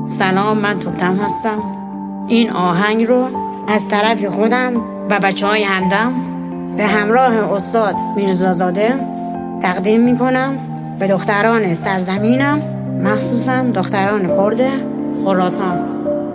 سلام، من توتم هستم. این آهنگ رو از طرف خودم و بچه‌های همدم به همراه استاد میرزازاده تقدیم میکنم به دختران سرزمینم، مخصوصا دختران کرد خراسان.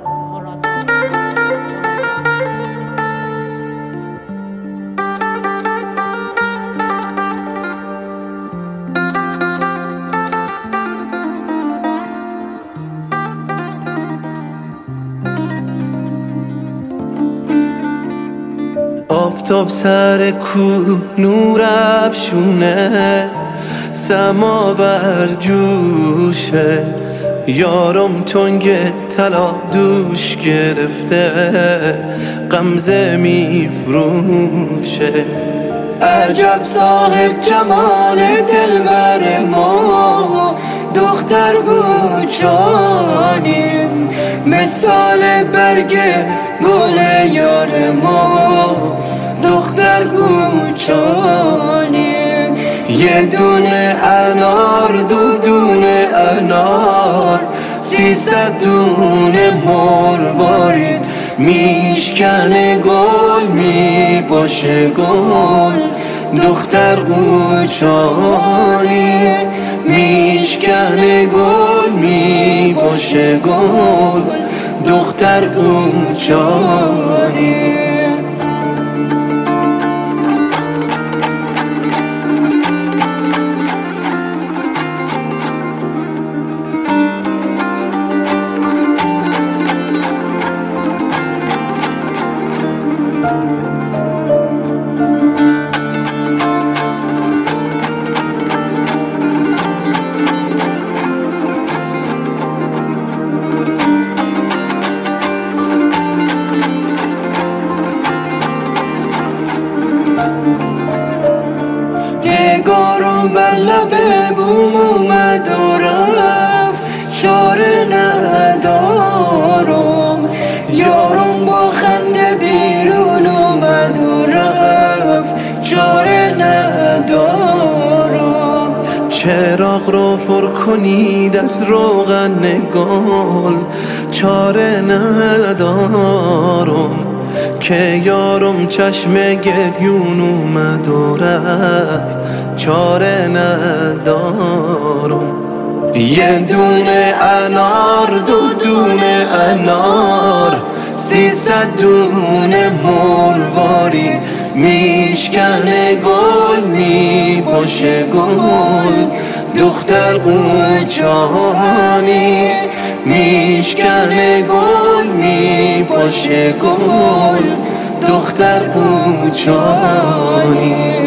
آفتاب سر کو نور افشونه، سماور جوشه، یارم تنگ طلا دوش گرفته، غمزه میفروشه. عجب صاحب جمال دلبر ما، دختر گوچانیم، مثال برگ گل یار ما، دختر گوچانیم. یه دونه انار، دو دونه انار، 300 دونه مروارید، میشکنه گل میباشه گل، دختر قوچانی. میشکنه گل میباشه گل، دختر قوچانی. نگارم بر لب بوم اومد و رفت، چاره ندارم. یارم با خنده بیرون اومد و رفت، چاره ندارم. چراغ رو پر کنید از روغن گل، چاره ندارم. که یارم چشم گریون اومد و رفت، چاره ندارم. یه دونه انار، دو دونه انار، 300 دونه مروارید، میشکنه گل میباشه گل، دختر قوچانی. میشکنه گل میباشه گل، دختر قوچانی.